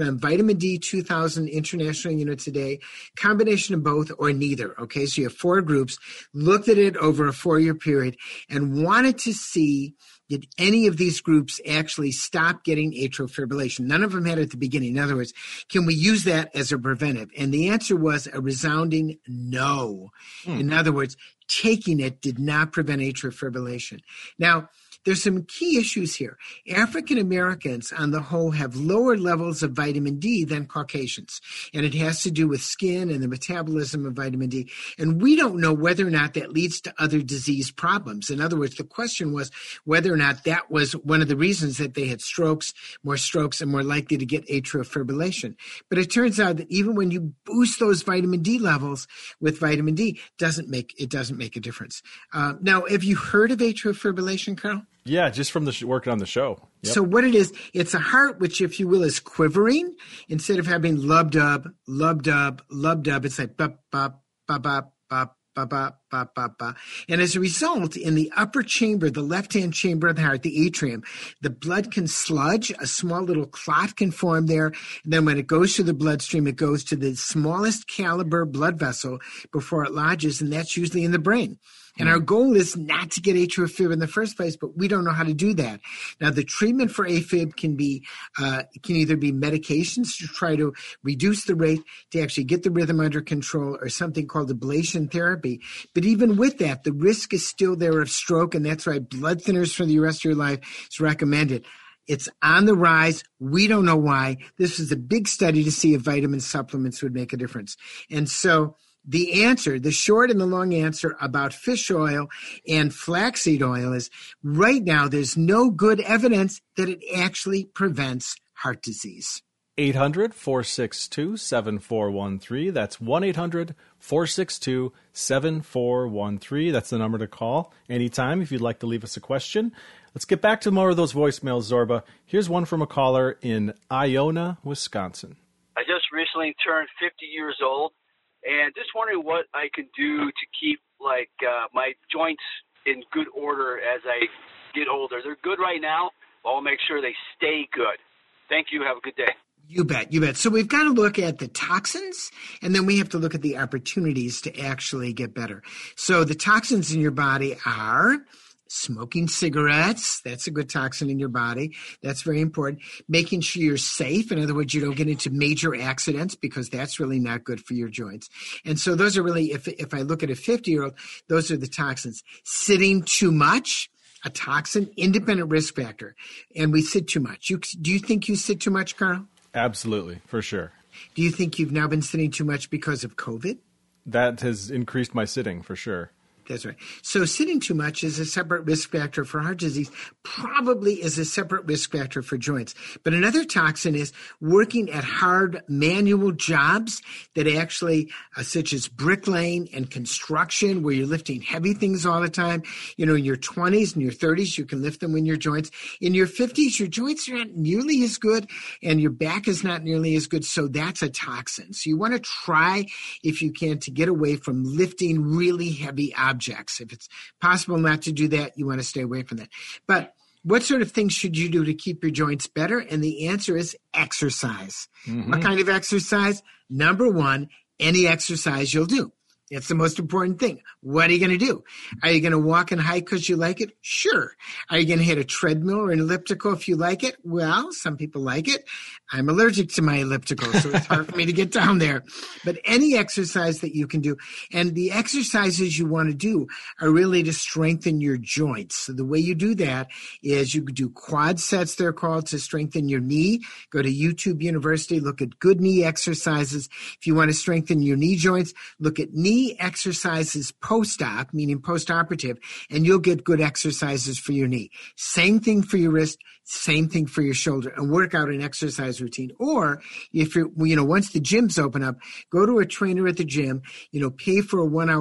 vitamin D two thousand international units a day, combination of both or neither. Okay, so you have four groups, looked at it over a four-year period and wanted to see did any of these groups actually stop getting atrial fibrillation? None of them had it at the beginning. In other words, can we use that as a preventive? And the answer was a resounding no. Hmm. In other words, taking it did not prevent atrial fibrillation. Now, there's some key issues here. African Americans, on the whole, have lower levels of vitamin D than Caucasians, and it has to do with skin and the metabolism of vitamin D. And we don't know whether or not that leads to other disease problems. In other words, the question was whether or not that was one of the reasons that they had strokes, more strokes, and more likely to get atrial fibrillation. But it turns out that even when you boost those vitamin D levels with vitamin D, doesn't make it doesn't make a difference. Uh, now, have you heard of atrial fibrillation, Carl? Yeah, just from the sh- working on the show. Yep. So what it is, it's a heart which, if you will, is quivering. Instead of having lub-dub, lub-dub, lub-dub, it's like bop, bop, bop, bop, bop, bop, bop, bop, bop, bop. And as a result, in the upper chamber, the left-hand chamber of the heart, the atrium, the blood can sludge. A small little clot can form there. And then when it goes to the bloodstream, it goes to the smallest caliber blood vessel before it lodges, and that's usually in the brain. And our goal is not to get atrial fib in the first place, but we don't know how to do that. Now, the treatment for AFib can be uh, can either be medications to try to reduce the rate, to actually get the rhythm under control, or something called ablation therapy. But even with that, the risk is still there of stroke, and that's why blood thinners for the rest of your life is recommended. It's on the rise. We don't know why. This is a big study to see if vitamin supplements would make a difference. And so the answer, the short and the long answer about fish oil and flaxseed oil is right now there's no good evidence that it actually prevents heart disease. eight hundred, four six two, seven four one three. That's one eight hundred, four six two, seven four one three. That's the number to call anytime if you'd like to leave us a question. Let's get back to more of those voicemails, Zorba. Here's one from a caller in Iona, Wisconsin. I just recently turned fifty years old. And just wondering what I can do to keep, like, uh, my joints in good order as I get older. They're good right now, but I'll make sure they stay good. Thank you. Have a good day. You bet. You bet. So we've got to look at the toxins, and then we have to look at the opportunities to actually get better. So the toxins in your body are smoking cigarettes. That's a good toxin in your body. That's very important. Making sure you're safe. In other words, you don't get into major accidents, because that's really not good for your joints. And so those are really, if if I look at a fifty-year-old, those are the toxins. Sitting too much, a toxin, independent risk factor. And we sit too much. You, do you think you sit too much, Carl? Absolutely, for sure. Do you think you've now been sitting too much because of COVID? That has increased my sitting, for sure. That's right. So sitting too much is a separate risk factor for heart disease, probably is a separate risk factor for joints. But another toxin is working at hard manual jobs that actually, uh, such as bricklaying and construction, where you're lifting heavy things all the time. You know, in your twenties and your thirties, you can lift them in your joints. In your fifties, your joints are not nearly as good, and your back is not nearly as good. So that's a toxin. So you want to try, if you can, to get away from lifting really heavy objects. Objects. If it's possible not to do that, you want to stay away from that. But what sort of things should you do to keep your joints better? And the answer is exercise. Mm-hmm. What kind of exercise? Number one, any exercise you'll do. That's the most important thing. What are you going to do? Are you going to walk and hike because you like it? Sure. Are you going to hit a treadmill or an elliptical if you like it? Well, some people like it. I'm allergic to my elliptical, so it's hard for me to get down there. But any exercise that you can do, and the exercises you want to do are really to strengthen your joints. So the way you do that is you do quad sets, they're called, to strengthen your knee. Go to YouTube University, look at good knee exercises. If you want to strengthen your knee joints, look at knee exercises post-op, meaning post-operative, and you'll get good exercises for your knee. Same thing for your wrist, same thing for your shoulder, and work out an exercise routine. Or if you're, you know, once the gyms open up, go to a trainer at the gym, you know, pay for a one hour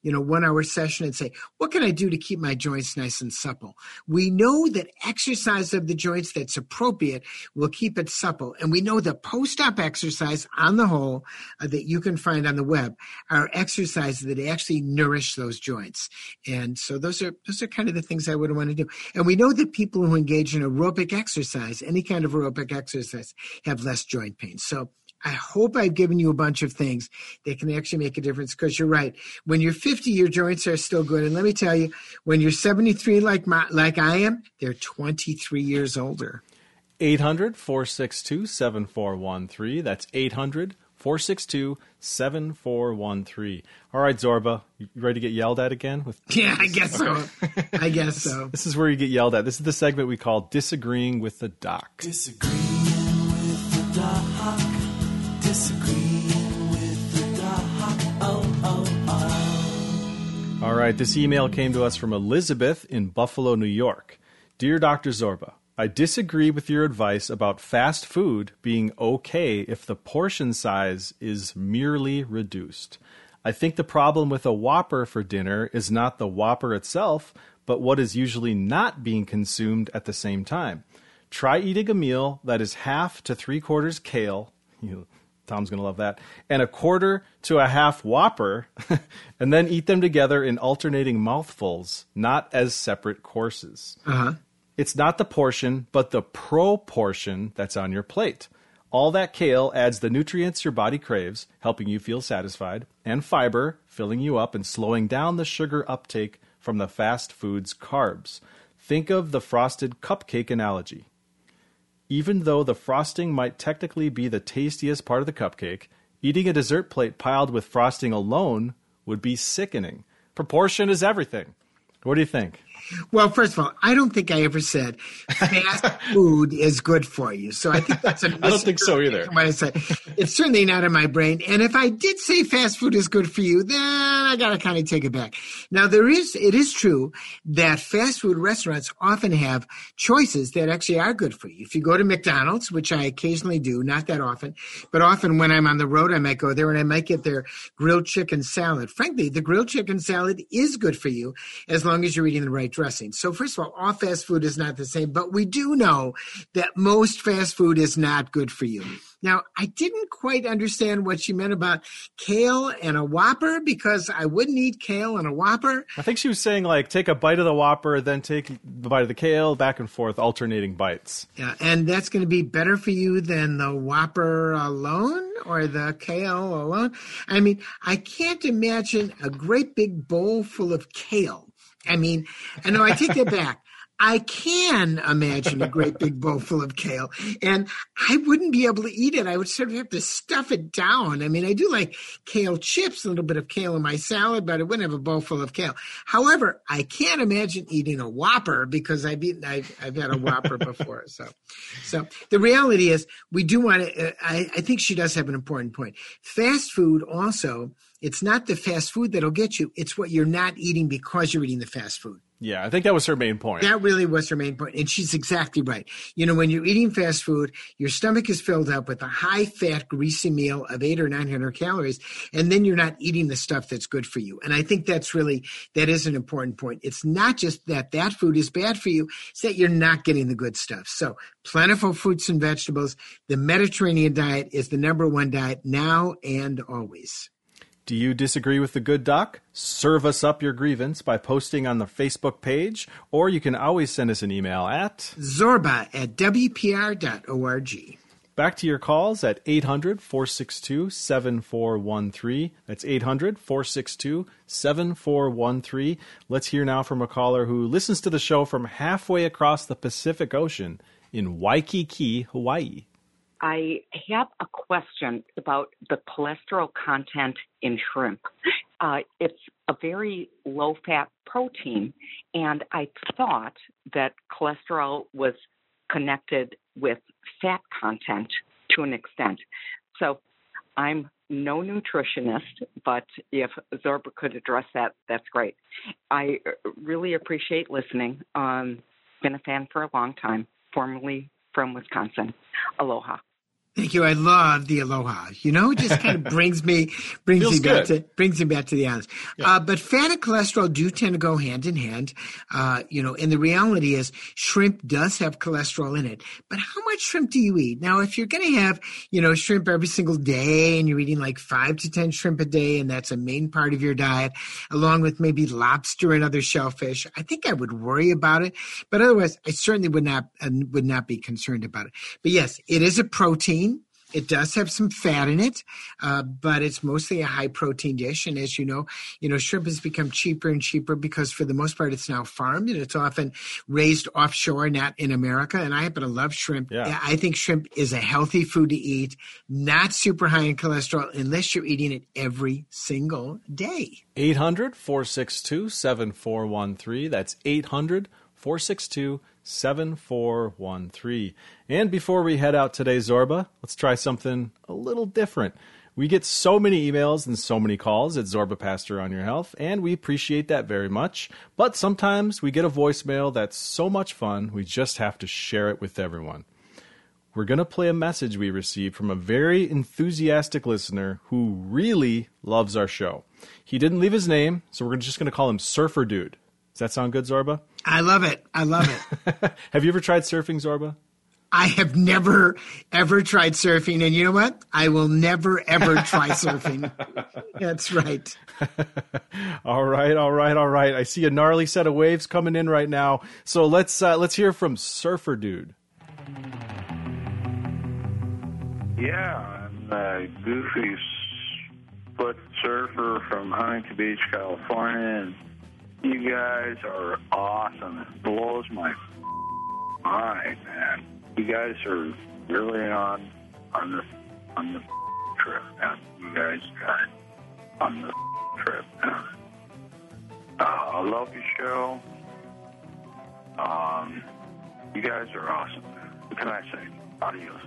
you know, one hour session and say, what can I do to keep my joints nice and supple? We know that exercise of the joints that's appropriate will keep it supple. And we know that post-op exercise on the whole uh, that you can find on the web are exercises that actually nourish those joints. And so those are, those are kind of the things I would want to do. And we know that people who engage in aerobic exercise, any kind of aerobic exercise, have less joint pain. So I hope I've given you a bunch of things that can actually make a difference, because you're right. When you're fifty, your joints are still good. And let me tell you, when you're seventy-three like my, like I am, they're twenty-three years older. eight hundred, four six two, seven four one three. That's eight hundred, four six two, seven four one three. All right, Zorba, you ready to get yelled at again? With Yeah, I guess so. I guess so. This is where you get yelled at. This is the segment we call Disagreeing with the Doc. Disagreeing with the doc. Disagreeing with the doc. Oh, oh, oh. All right, this email came to us from Elizabeth in Buffalo, New York. Dear Doctor Zorba, I disagree with your advice about fast food being okay if the portion size is merely reduced. I think the problem with a Whopper for dinner is not the Whopper itself, but what is usually not being consumed at the same time. Try eating a meal that is half to three quarters kale, you, Tom's going to love that, and a quarter to a half Whopper, and then eat them together in alternating mouthfuls, not as separate courses. Uh-huh. It's not the portion, but the proportion that's on your plate. All that kale adds the nutrients your body craves, helping you feel satisfied, and fiber, filling you up and slowing down the sugar uptake from the fast food's carbs. Think of the frosted cupcake analogy. Even though the frosting might technically be the tastiest part of the cupcake, eating a dessert plate piled with frosting alone would be sickening. Proportion is everything. What do you think? Well, first of all, I don't think I ever said fast food is good for you. So I think that's a I don't think so either. What I said. It's certainly not in my brain. And if I did say fast food is good for you, then I got to kind of take it back. Now, there is, it is true that fast food restaurants often have choices that actually are good for you. If you go to McDonald's, which I occasionally do, not that often, but often when I'm on the road, I might go there and I might get their grilled chicken salad. Frankly, the grilled chicken salad is good for you as long as you're eating the right dressing. So first of all, all fast food is not the same, but we do know that most fast food is not good for you. Now, I didn't quite understand what she meant about kale and a Whopper, because I wouldn't eat kale and a Whopper. I think she was saying, like, take a bite of the Whopper, then take a bite of the kale, back and forth, alternating bites. Yeah, and that's going to be better for you than the Whopper alone or the kale alone. I mean, I can't imagine a great big bowl full of kale. I mean, I know I take that back. I can imagine a great big bowl full of kale, and I wouldn't be able to eat it. I would sort of have to stuff it down. I mean, I do like kale chips, a little bit of kale in my salad, but I wouldn't have a bowl full of kale. However, I can't imagine eating a Whopper, because I've eaten, I've, I've had a Whopper before. So, so the reality is we do want to, uh, I, I think she does have an important point. Fast food also, it's not the fast food that'll get you. It's what you're not eating because you're eating the fast food. Yeah, I think that was her main point. That really was her main point, and she's exactly right. You know, when you're eating fast food, your stomach is filled up with a high-fat, greasy meal of eight or nine hundred calories, and then you're not eating the stuff that's good for you. And I think that's really, that is an important point. It's not just that that food is bad for you, it's that you're not getting the good stuff. So plentiful fruits and vegetables. The Mediterranean diet is the number one diet now and always. Do you disagree with the good doc? Serve us up your grievance by posting on the Facebook page, or you can always send us an email at zorba at w p r dot org. Back to your calls at eight hundred, four six two, seven four one three. That's eight hundred, four six two, seven four one three. Let's hear now from a caller who listens to the show from halfway across the Pacific Ocean in Waikiki, Hawaii. I have a question about the cholesterol content in shrimp. Uh, it's a very low-fat protein, and I thought that cholesterol was connected with fat content to an extent. So I'm no nutritionist, but if Zorba could address that, that's great. I really appreciate listening. Um, been a fan for a long time, formerly from Wisconsin. Aloha. Thank you. I love the aloha. You know, it just kind of brings me brings Feels me back good. to brings me back to the honest. Yeah. Uh, but fat and cholesterol do tend to go hand in hand. Uh, you know, and the reality is, shrimp does have cholesterol in it. But how much shrimp do you eat? Now, if you're going to have, you know, shrimp every single day, and you're eating like five to ten shrimp a day, and that's a main part of your diet, along with maybe lobster and other shellfish, I think I would worry about it. But otherwise, I certainly would not uh, would not be concerned about it. But yes, it is a protein. It does have some fat in it, uh, but it's mostly a high protein dish. And as you know, you know, shrimp has become cheaper and cheaper because for the most part, it's now farmed and it's often raised offshore, not in America. And I happen to love shrimp. Yeah. I think shrimp is a healthy food to eat, not super high in cholesterol unless you're eating it every single day. eight hundred, four six two, seven four one three. That's eight hundred, four six two, seven four one three. And before we head out today, Zorba, let's try something a little different. We get so many emails and so many calls at Zorba Pastor on Your Health, and we appreciate that very much. But sometimes we get a voicemail that's so much fun, we just have to share it with everyone. We're going to play a message we received from a very enthusiastic listener who really loves our show. He didn't leave his name, so we're just going to call him Surfer Dude. Does that sound good, Zorba? I love it. I love it. Have you ever tried surfing, Zorba? I have never, ever tried surfing. And you know what? I will never, ever try surfing. That's right. All right, all right, all right. I see a gnarly set of waves coming in right now. So let's uh, let's hear from Surfer Dude. Yeah, I'm a goofy foot surfer from Huntington Beach, California, and you guys are awesome. It blows my mind, man. You guys are really on on the on the trip, man. You guys got it on the trip, man. Uh, I love your show. Um, you guys are awesome. What can I say? Adios.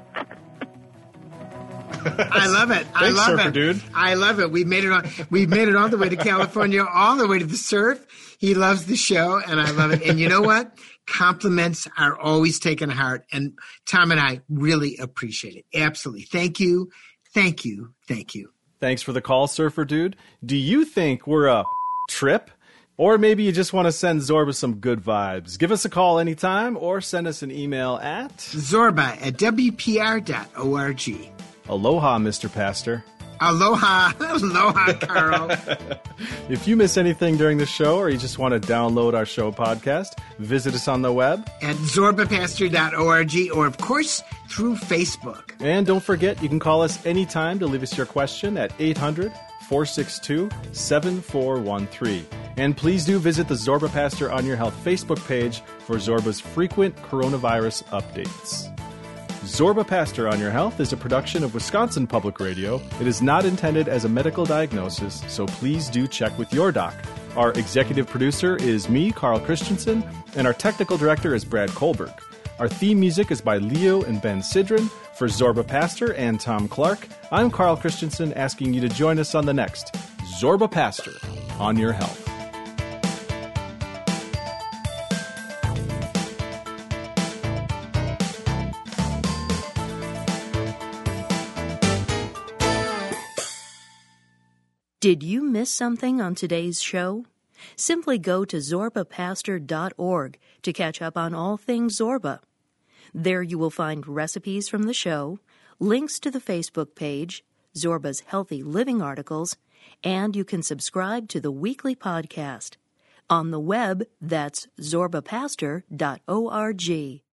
I love it. I Thanks, love Surfer it, Dude. I love it. We've made it on. We've made it all the way to California, all the way to the surf. He loves the show, and I love it. And you know what? Compliments are always taken to heart, and Tom and I really appreciate it. Absolutely. Thank you. Thank you. Thank you. Thanks for the call, Surfer Dude. Do you think we're a trip? Or maybe you just want to send Zorba some good vibes. Give us a call anytime or send us an email at Zorba at W P R dot org. Aloha, Mister Pastor. Aloha. Aloha, Carl. If you miss anything during the show or you just want to download our show podcast, visit us on the web At zorba pastor dot org or, of course, through Facebook. And don't forget, you can call us anytime to leave us your question at eight hundred, four six two, seven four one three. And please do visit the Zorba Pastor on Your Health Facebook page for Zorba's frequent coronavirus updates. Zorba Pastor on Your Health is a production of Wisconsin Public Radio. It is not intended as a medical diagnosis, so please do check with your doc. Our executive producer is me, Carl Christensen, and our technical director is Brad Kohlberg. Our theme music is by Leo and Ben Sidran. For Zorba Pastor and Tom Clark, I'm Carl Christensen asking you to join us on the next Zorba Pastor on Your Health. Did you miss something on today's show? Simply go to zorba pastor dot org to catch up on all things Zorba. There you will find recipes from the show, links to the Facebook page, Zorba's healthy living articles, and you can subscribe to the weekly podcast. On the web, that's zorba pastor dot org.